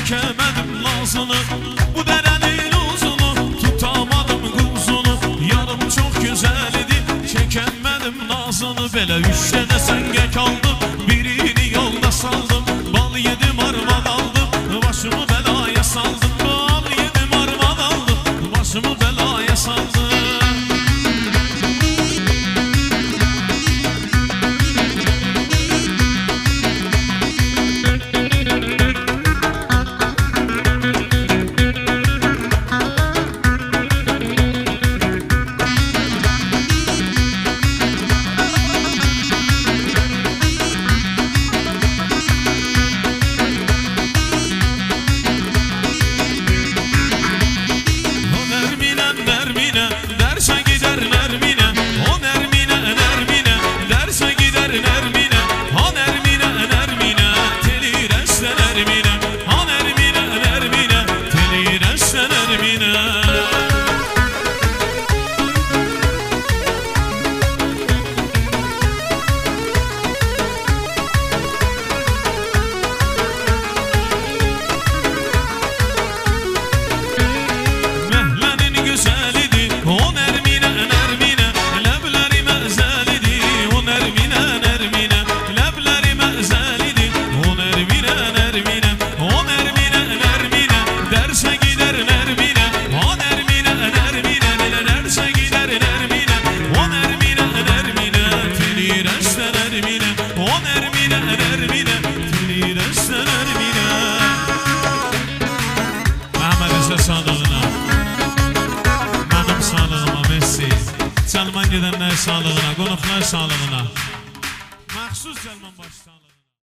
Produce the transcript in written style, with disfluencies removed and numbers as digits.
çekemedim nazını. Bu derenin uzunu tutamadım kuzunu. Yarım çok güzel idi, çekemedim nazını. Belə üç tane senge kaldım, birini yolda saldım. Bal yedim armağan aldım, başımı belaya saldım. Bal yedim armağan aldım, başımı belaya saldım. Salman gedenler sağlığına, konuklar sağlığına. Məxsus Cəlman baş sağlığına.